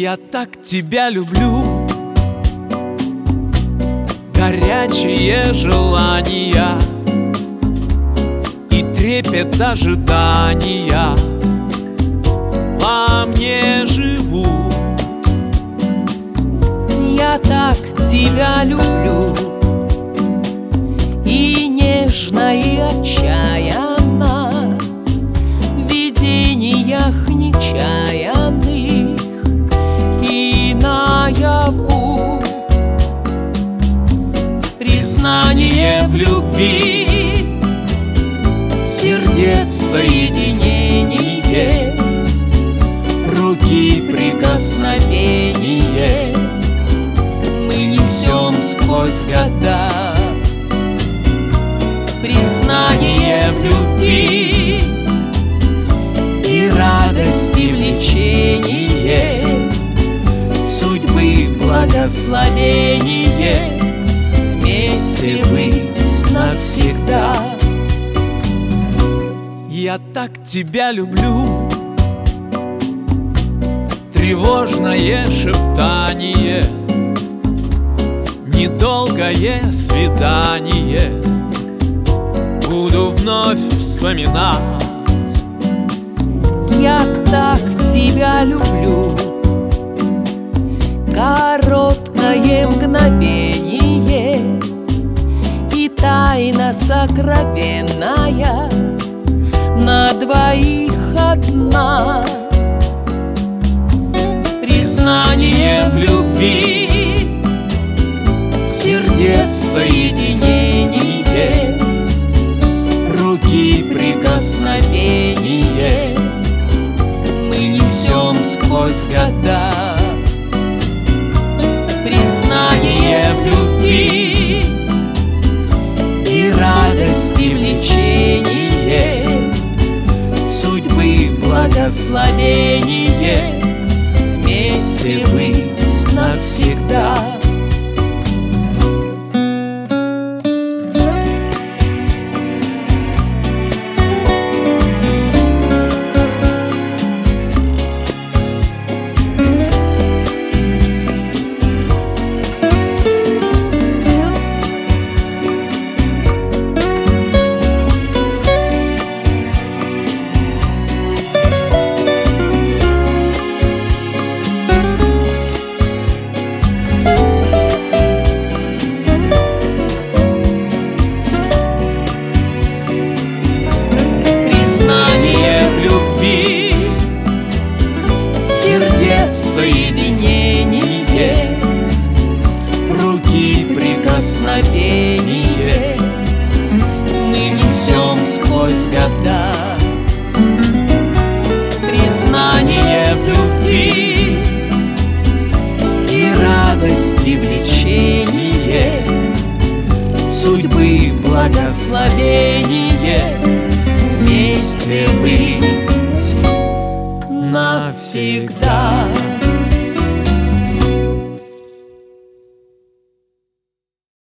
Я так тебя люблю, горячие желания и трепет ожидания во мне живут. Я так тебя люблю, и нежно, и отчаянно, в видениях нечаянных и наяву. Признание в любви, сердец соединение, руки прикосновение мы несем сквозь года. Признание в любви и радость, и влечение, судьбы благословение, вместе быть навсегда. Я так тебя люблю, тревожное шептание, недолгое свидание буду вновь вспоминать. Я так тебя люблю, короткое мгновение и тайна сокровенная на двоих одна. Признание в любви, сердец соединение, руки прикосновение мы несем сквозь года. Признание в любви и радость, и влечение, судьбы благословение, вместе быть навсегда. Соединение, руки прикосновение мы несем сквозь года. Признание в любви и радость, и влечение, судьбы благословение, вместе быть навсегда.